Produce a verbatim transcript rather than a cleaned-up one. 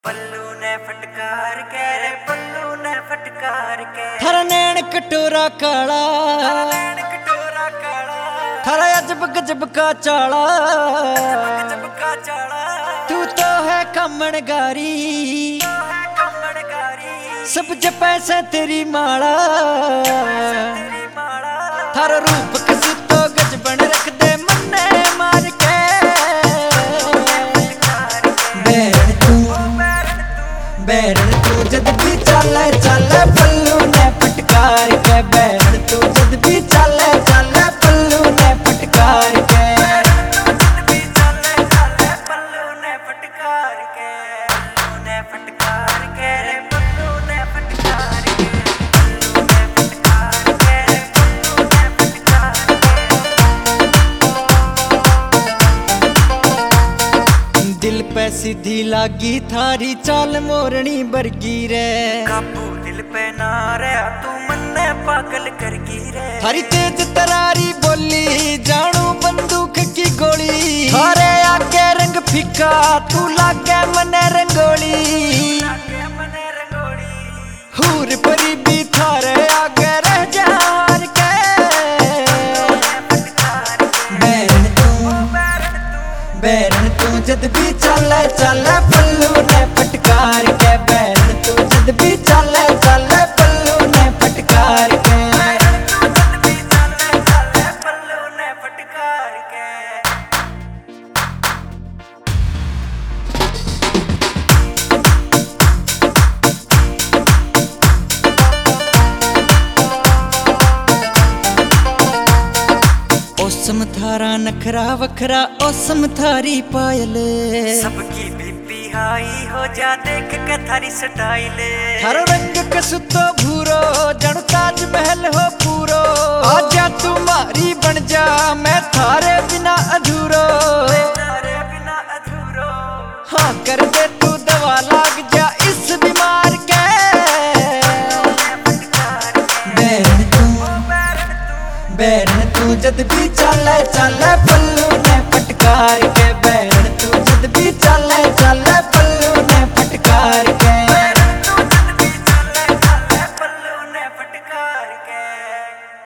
पल्लू ने फटकार के रे पल्लू ने फटकार के थारा नैन कटोरा काला नैन कटोरा काला थारा अजब गजब का चाला गजब का चाला तू तो है कमणगारी तो है कमणगारी सब ज पैसे तेरी माला तेरी माला थारा रूप कसी तो गज बन रख दे मन्ने मार के बैरन तू बैरन तू जद भी चले चले पल्लू ने फटकार के बैरन तू जद भी चले चले पल्लू ने फटकार के भी चले चले पल्लू ने फटकार के पल्लू ने फटकार के रे पल्लू ने फटकार के पल्लू ने फटकार के रे पल्लू ने फटकार के दिल पे सीधी लागी थारी चाल मोरनी बरगी रे काबू दिल पे ना रहा तू मन्ने पागल करगी रे थारी तेज तरारी बोली जानू बंदूक की गोली थारे आगे रंग फीका तू लागे मने रंगोली लागे मने रंगोली हूर परी भी थारे आगे रह जार के बैरन तू बैरन तू जद भी चले चले पल्लू ने फटकार के बैरन तू जद भी चले चले पल्लू ने फटकार के भी चले चले पल्लू ने फटकार के ओसम थारा नखरा वखरा ओसम थारी पायल सबकी बीपी हाई हो जा देख के थारी स्टाइल थारो रंग कसुतो भूरो जण ताज महल हो पूरो आजा तुम्हारी बन जा मैं थारे बिना अधूरो तारे बिना अधूरो हाँ कर दे तू दवा लाग जा इस बीमार के फटकार के बैरन तू बैरन तू बैरन तू जद भी चले चले पल्लू ने फटकार के